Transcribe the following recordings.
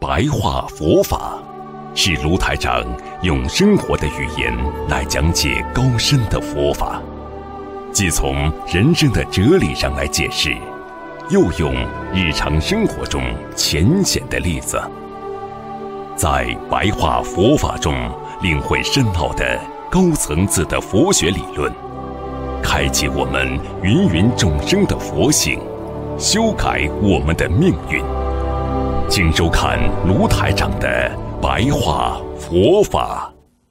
白话佛法，是卢台长用生活的语言来讲解高深的佛法，既从人生的哲理上来解释，又用日常生活中浅显的例子，在白话佛法中领会深奥的高层次的佛学理论，开启我们芸芸众生的佛性，修改我们的命运。请收看卢台长的白话佛法。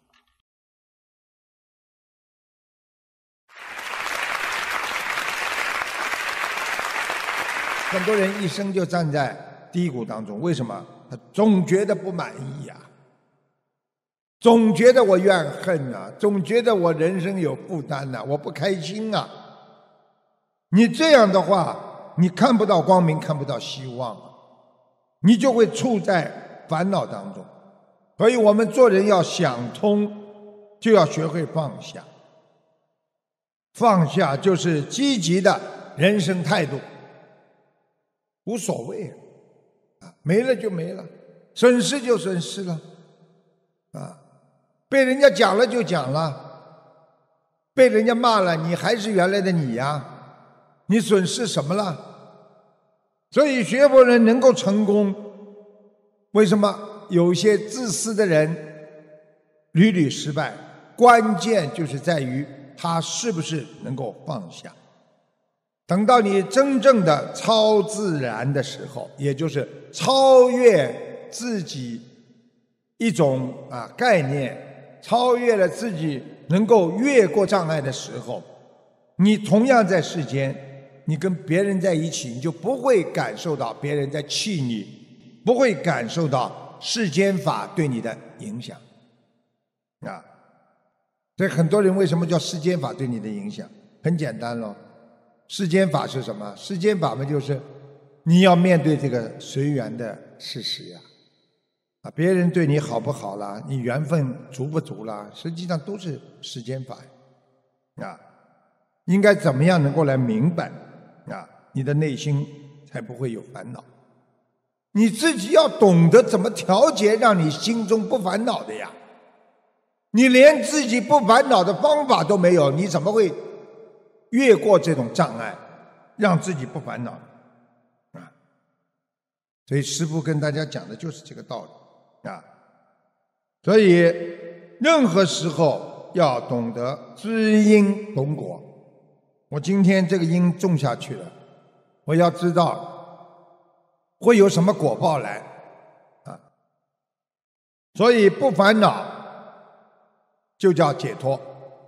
很多人一生就站在低谷当中，为什么？他总觉得不满意呀，总觉得我怨恨啊，总觉得我人生有负担啊，我不开心啊。你这样的话，你看不到光明，看不到希望啊，你就会处在烦恼当中。所以我们做人要想通，就要学会放下。放下就是积极的人生态度，无所谓啊，没了就没了，损失就损失了啊，被人家讲了就讲了，被人家骂了，你还是原来的你呀，你损失什么了？所以学佛人能够成功，为什么有些自私的人屡屡失败？关键就是在于他是不是能够放下。等到你真正的超自然的时候，也就是超越自己一种概念，超越了自己能够越过障碍的时候，你同样在世间，你跟别人在一起，你就不会感受到别人在气你，不会感受到世间法对你的影响啊。所以很多人为什么叫世间法对你的影响？很简单咯，世间法是什么？世间法嘛，就是你要面对这个随缘的事实呀。别人对你好不好啦，你缘分足不足啦，实际上都是世间法呀。应该怎么样能够来明白你的内心才不会有烦恼。你自己要懂得怎么调节，让你心中不烦恼的呀。你连自己不烦恼的方法都没有，你怎么会越过这种障碍，让自己不烦恼啊？所以师父跟大家讲的就是这个道理啊。所以任何时候要懂得知因懂果。我今天这个因种下去了，我要知道会有什么果报来啊。所以不烦恼就叫解脱。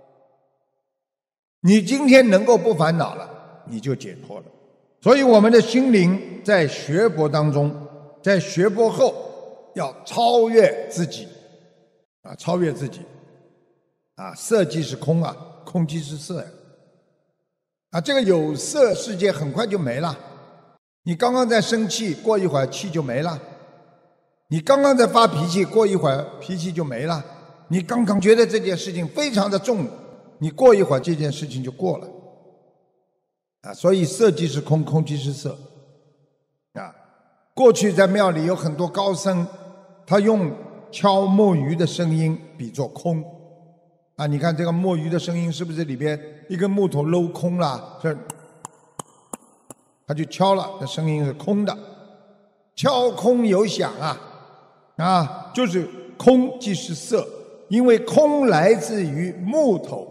你今天能够不烦恼了，你就解脱了。所以我们的心灵在学佛当中，在学佛后要超越自己超越自己色即是空空即是色这个有色世界很快就没了。你刚刚在生气，过一会儿气就没了。你刚刚在发脾气，过一会儿脾气就没了。你刚刚觉得这件事情非常的重，你过一会儿这件事情就过了所以色即是空，空即是色过去在庙里有很多高僧，他用敲木鱼的声音比作空你看这个木鱼的声音是不是里边一根木头镂空了，这他就敲了，这声音是空的。敲空有响就是空即是色，因为空来自于木头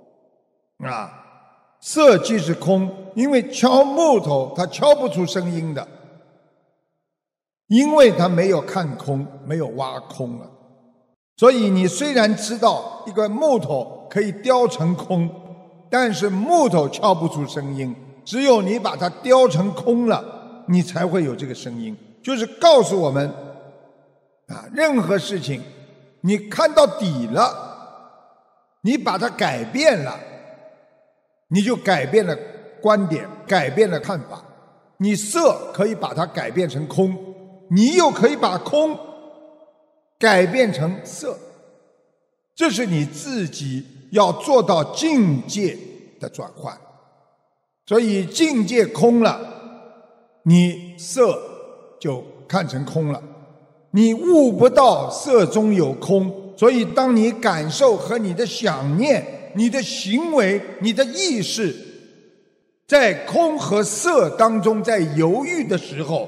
色即是空，因为敲木头它敲不出声音的，因为它没有看空，没有挖空了。所以你虽然知道一个木头可以雕成空，但是木头敲不出声音，只有你把它雕成空了，你才会有这个声音。就是告诉我们任何事情你看到底了，你把它改变了，你就改变了观点，改变了看法。你色可以把它改变成空，你又可以把空改变成色，这是你自己要做到境界的转换。所以境界空了，你色就看成空了， 你悟不到色中有空，所以当你感受和你的想念、你的行为、你的意识在空和色当中在犹豫的时候，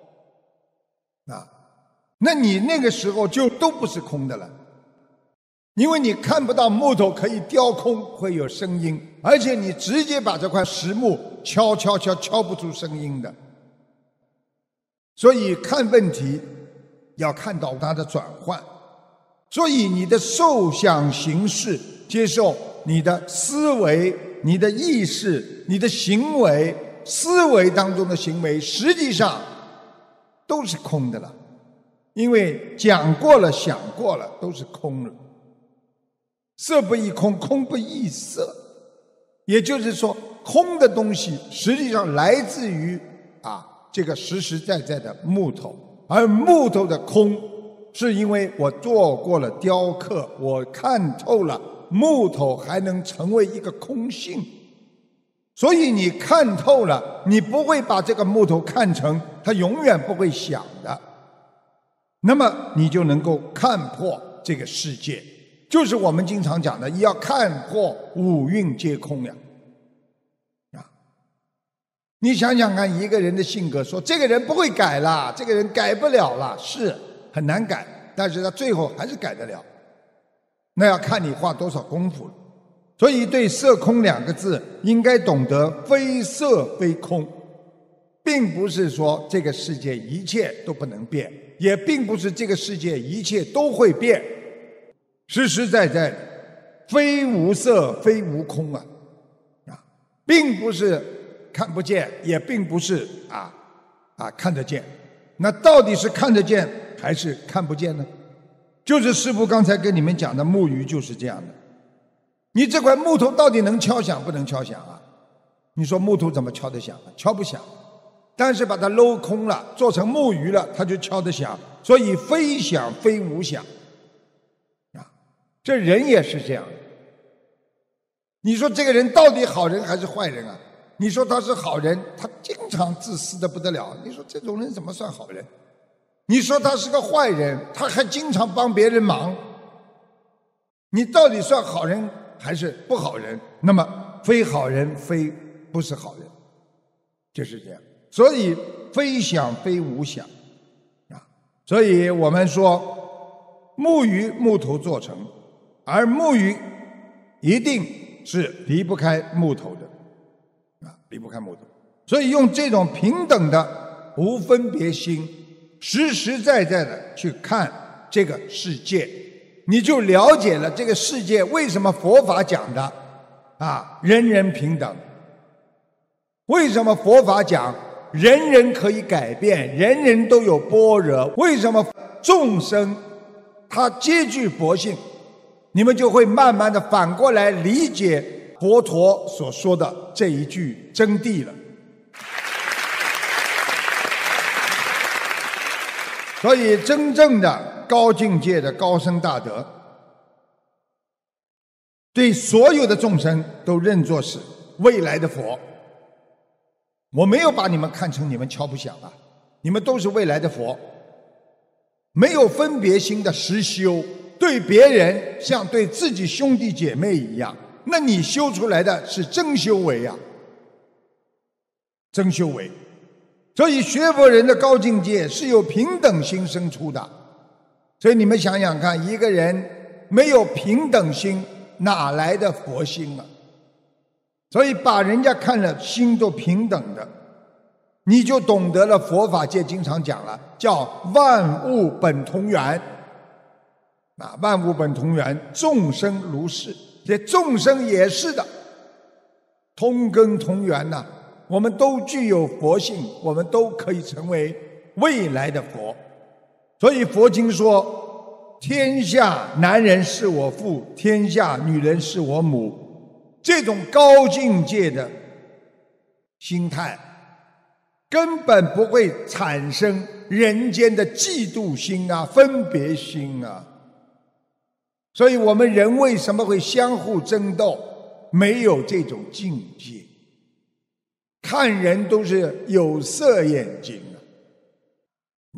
那你那个时候就都不是空的了。因为你看不到木头可以雕空，会有声音，而且你直接把这块实木敲不出声音的。所以看问题要看到它的转换，所以你的受想行识，接受你的思维、你的意识、你的行为，思维当中的行为实际上都是空的了，因为讲过了、想过了，都是空了。色不异空，空不异色，也就是说，空的东西实际上来自于这个实实在在的木头，而木头的空是因为我做过了雕刻，我看透了木头还能成为一个空性，所以你看透了，你不会把这个木头看成它永远不会响的，那么你就能够看破这个世界。就是我们经常讲的，要看破五蕴皆空呀。你想想看，一个人的性格，说这个人不会改了，这个人改不了了，是很难改，但是他最后还是改得了，那要看你花多少功夫了。所以对色空两个字应该懂得非色非空，并不是说这个世界一切都不能变，也并不是这个世界一切都会变，实实在在的非无色非无空并不是看不见，也并不是看得见。那到底是看得见还是看不见呢？就是师父刚才跟你们讲的木鱼就是这样的。你这块木头到底能敲响不能敲响啊？你说木头怎么敲得响？敲不响。但是把它镂空了，做成木鱼了，它就敲得响。所以非响非无响。这人也是这样的。你说这个人到底好人还是坏人啊？你说他是好人，他经常自私的不得了，你说这种人怎么算好人？你说他是个坏人，他还经常帮别人忙，你到底算好人还是不好人？那么非好人非不是好人，就是这样。所以非想非无想所以我们说木鱼木头做成，而木鱼一定是离不开木头的离不开木头。所以用这种平等的无分别心，实实在在的去看这个世界，你就了解了这个世界为什么佛法讲的人人平等，为什么佛法讲人人可以改变，人人都有般若，为什么众生他皆具佛性，你们就会慢慢的反过来理解佛陀所说的这一句真谛了。所以真正的高境界的高僧大德，对所有的众生都认作是未来的佛。我没有把你们看成你们敲不响你们都是未来的佛。没有分别心的实修，对别人像对自己兄弟姐妹一样，那你修出来的是真修为真修为。所以学佛人的高境界是由平等心生出的。所以你们想想看，一个人没有平等心，哪来的佛心所以把人家看了心都平等的，你就懂得了佛法界经常讲了，叫万物本同源万物本同源，众生如是。这众生也是的，同根同源我们都具有佛性，我们都可以成为未来的佛。所以佛经说，天下男人是我父，天下女人是我母。这种高境界的心态根本不会产生人间的嫉妒心分别心所以我们人为什么会相互争斗？没有这种境界，看人都是有色眼睛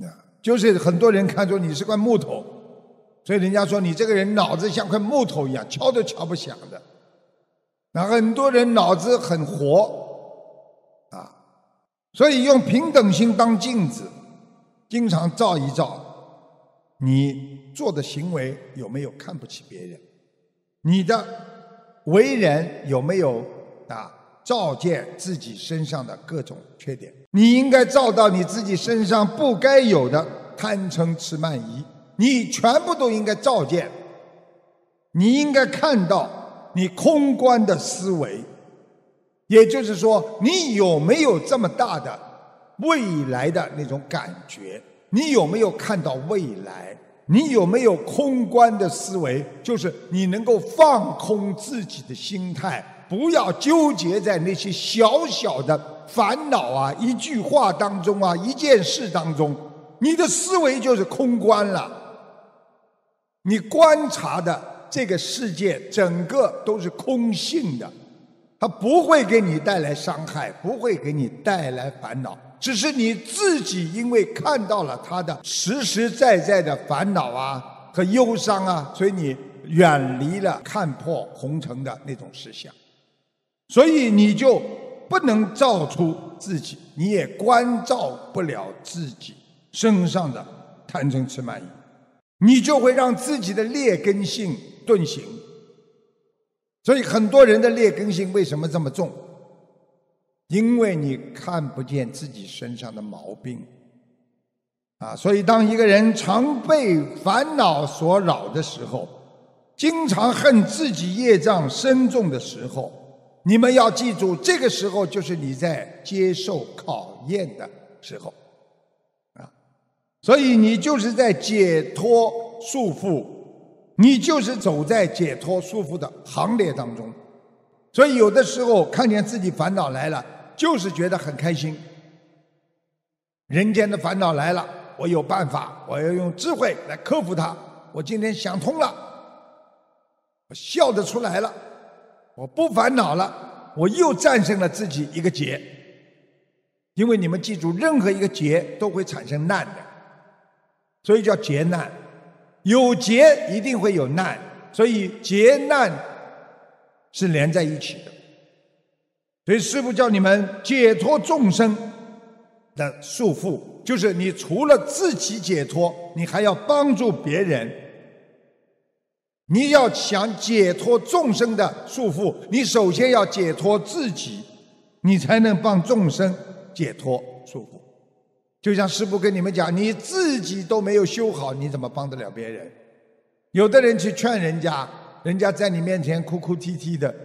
就是很多人看出你是块木头，所以人家说你这个人脑子像块木头一样，敲都敲不响的。那很多人脑子很活啊，所以用平等心当镜子，经常照一照，你做的行为有没有看不起别人？你的为人有没有照见自己身上的各种缺点？你应该照到你自己身上不该有的贪嗔痴慢疑，你全部都应该照见。你应该看到你空观的思维，也就是说，你有没有这么大的未来的那种感觉？你有没有看到未来？你有没有空观的思维？就是你能够放空自己的心态，不要纠结在那些小小的烦恼啊，一句话当中啊，一件事当中，你的思维就是空观了。你观察的这个世界整个都是空性的，它不会给你带来伤害，不会给你带来烦恼，只是你自己因为看到了它的实实在在的烦恼啊和忧伤啊，所以你远离了看破红尘的那种实相，所以你就不能照出自己，你也关照不了自己身上的贪嗔痴慢疑，你就会让自己的劣根性顿行。所以很多人的劣根性为什么这么重？因为你看不见自己身上的毛病所以当一个人常被烦恼所扰的时候，经常恨自己业障深重的时候，你们要记住，这个时候就是你在接受考验的时候所以你就是在解脱束缚，你就是走在解脱束缚的行列当中。所以有的时候看见自己烦恼来了，就是觉得很开心。人间的烦恼来了，我有办法，我要用智慧来克服它。我今天想通了，我笑得出来了，我不烦恼了，我又战胜了自己一个劫。因为你们记住，任何一个劫都会产生难的，所以叫劫难。有劫一定会有难，所以劫难是连在一起的。所以师父叫你们解脱众生的束缚，就是你除了自己解脱，你还要帮助别人。你要想解脱众生的束缚，你首先要解脱自己，你才能帮众生解脱束缚。就像师父跟你们讲，你自己都没有修好，你怎么帮得了别人？有的人去劝人家，人家在你面前哭哭啼啼的，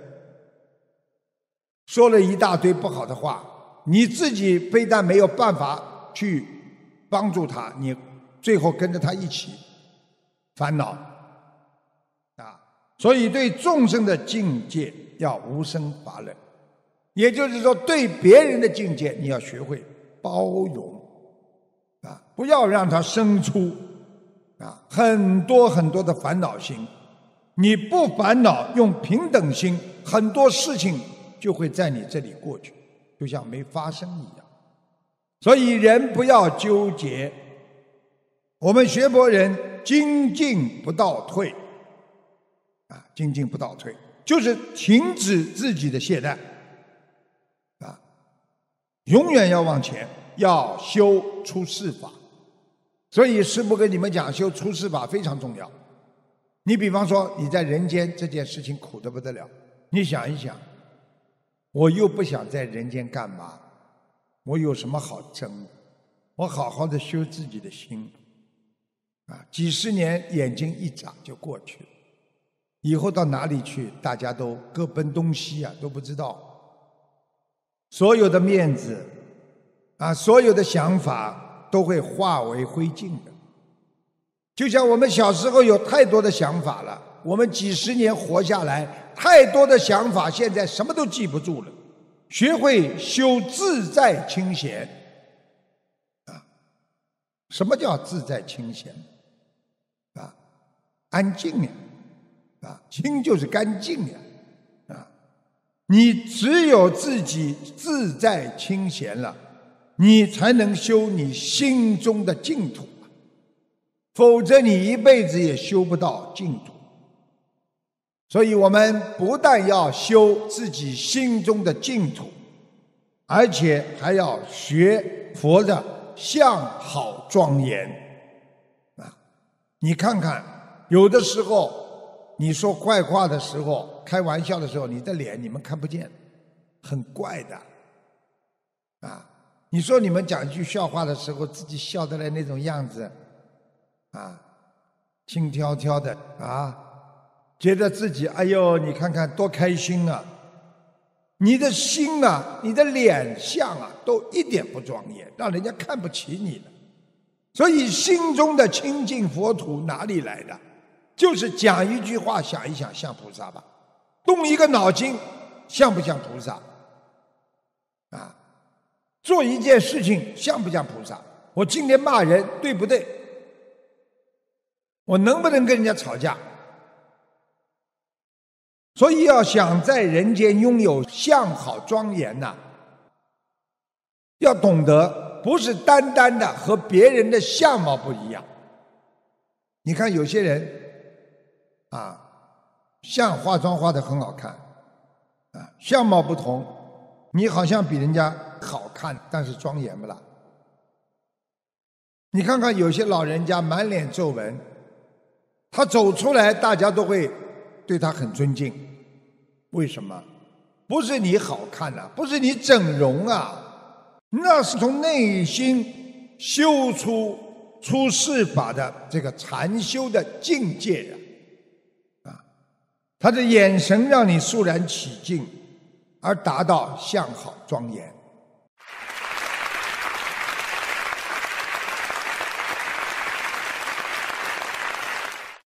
说了一大堆不好的话，你自己非但没有办法去帮助他，你最后跟着他一起烦恼所以对众生的境界要无生法忍，也就是说对别人的境界你要学会包容不要让他生出很多很多的烦恼心。你不烦恼，用平等心，很多事情就会在你这里过去，就像没发生一样。所以人不要纠结，我们学佛人精进不倒退精进不倒退，就是停止自己的懈怠永远要往前，要修出世法。所以师父跟你们讲，修出世法非常重要。你比方说你在人间这件事情苦得不得了，你想一想，我又不想在人间干嘛，我有什么好争的？我好好的修自己的心几十年眼睛一眨就过去了，以后到哪里去大家都各奔东西都不知道。所有的面子所有的想法都会化为灰烬的。就像我们小时候有太多的想法了，我们几十年活下来，太多的想法现在什么都记不住了。学会修自在清闲什么叫自在清闲安静清就是干净你只有自己自在清闲了，你才能修你心中的净土否则你一辈子也修不到净土。所以我们不但要修自己心中的净土，而且还要学佛的相好庄严啊！你看看，有的时候你说怪话的时候，开玩笑的时候，你的脸你们看不见，很怪的啊！你说你们讲一句笑话的时候，自己笑得来那种样子啊，轻佻佻的啊，觉得自己哎呦，你看看多开心啊！你的心啊，你的脸相啊，都一点不庄严，让人家看不起你了。所以心中的清净佛土哪里来的？就是讲一句话，想一想，像菩萨吧；动一个脑筋，像不像菩萨？啊，做一件事情像不像菩萨？我今天骂人对不对？我能不能跟人家吵架？所以要想在人间拥有相好庄严呐，要懂得不是单单的和别人的相貌不一样。你看有些人啊，像化妆化得很好看啊，相貌不同，你好像比人家好看，但是庄严不啦？你看看有些老人家满脸皱纹，他走出来大家都会对他很尊敬。为什么？不是你好看啊，不是你整容啊，那是从内心修出世法的这个禅修的境界啊！他的眼神让你肃然起敬，而达到相好庄严。